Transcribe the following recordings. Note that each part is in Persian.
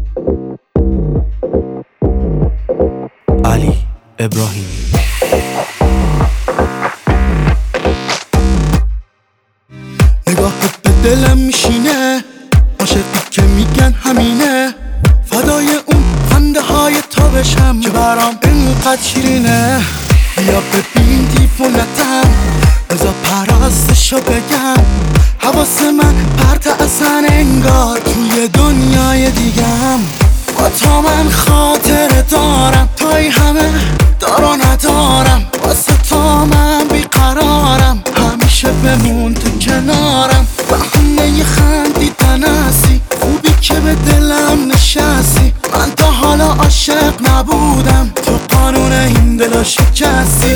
علی ابراهیمی. نگاهت به دلم میشینه، عاشقی که میگن همینه، فدای اون خنده های تو بشم که برام اینقدر شیرینه. بیا ببین دیوونتم، بذار پراستشو بگم، حواس من پرت اصلا انگار توی دنیای دیگم. با تو من خاطره دارم، توی همه دار و ندارم، واسه تو من بیقرارم، همیشه بمون تو کنارم. بهونه خندیدن هستی، خوبی که به دلم نشستی، من تا حالا عاشق نبودم، تو قانون این دلو شکستی.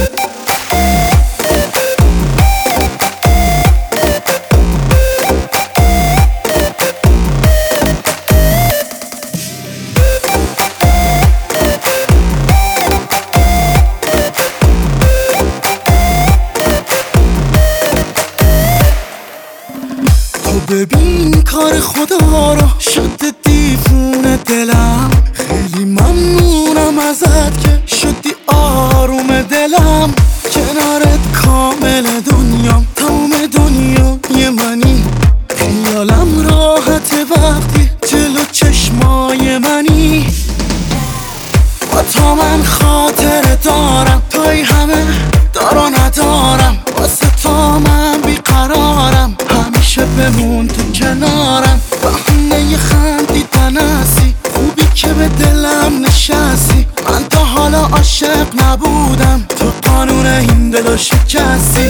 ببین کار خدا رو شده دیوونه دلم، خیلی ممنونم ازت که شدی آروم دلم. کنارت کامل دنیام، تمام دنیای منی، خیالم راحت وقتی جلو چشمای منی. با تو من خاطره دارم، توی همه دار و ندارم، واسه تو من بیقرارم، همیشه بمون تو کنارم. بهونه خندیدن هستی، خوبی که به دلم نشستی، من تا حالا عاشق نبودم، تو قانون این دلو شکستی.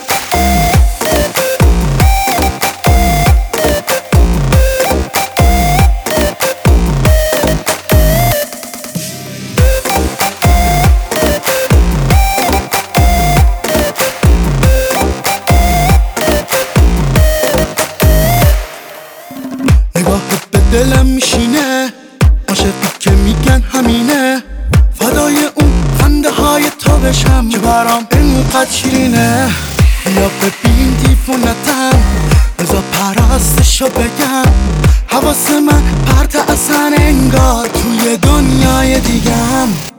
نگاهت به دلم میشینه، عاشقی که میگن همینه، فدای اون خنده های تو بشم که برام اینقدر شیرینه. بیا ببین دیوونتم، بذار پراستشو بگم، حواس من پرت اصلا انگار توی دنیای دیگم.